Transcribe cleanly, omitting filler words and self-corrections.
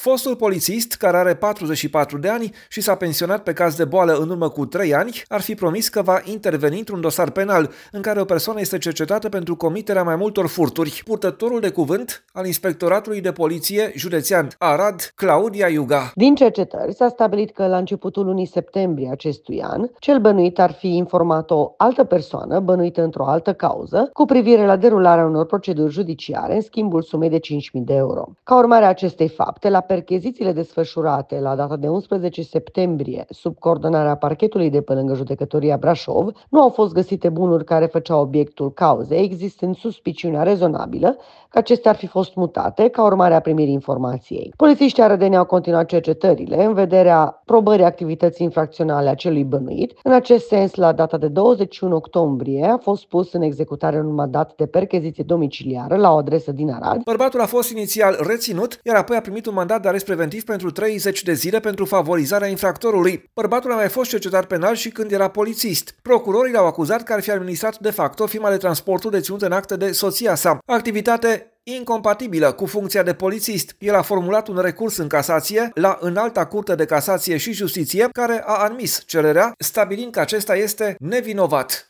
Fostul polițist, care are 44 de ani și s-a pensionat pe caz de boală în urmă cu 3 ani, ar fi promis că va interveni într-un dosar penal în care o persoană este cercetată pentru comiterea mai multor furturi. Purtătorul de cuvânt al Inspectoratului de Poliție Județean Arad, Claudia Iuga. Din cercetări s-a stabilit că la începutul lunii septembrie acestui an, cel bănuit ar fi informat o altă persoană bănuită într-o altă cauză cu privire la derularea unor proceduri judiciare în schimbul sumei de 5.000 de euro. Ca urmare a acestei fapte, la perchezițiile desfășurate la data de 11 septembrie, sub coordonarea parchetului de pe lângă Judecătoria Brașov, nu au fost găsite bunuri care făceau obiectul cauzei, existând suspiciunea rezonabilă că acestea ar fi fost mutate ca urmare a primirii informației. Polițiștii arădeni au continuat cercetările în vederea probării activității infracționale a celui bănuit. În acest sens, la data de 21 octombrie a fost pus în executare un mandat de percheziție domiciliară la o adresă din Arad. Bărbatul a fost inițial reținut, iar apoi a primit un mandat de arest preventiv pentru 30 de zile pentru favorizarea infractorului. Bărbatul a mai fost cercetat penal și când era polițist. Procurorii l-au acuzat că ar fi administrat de facto firma de transportul deținută în acte de soția sa, activitate incompatibilă cu funcția de polițist. El a formulat un recurs în casație la Înalta Curte de Casație și Justiție, care a admis cererea, stabilind că acesta este nevinovat.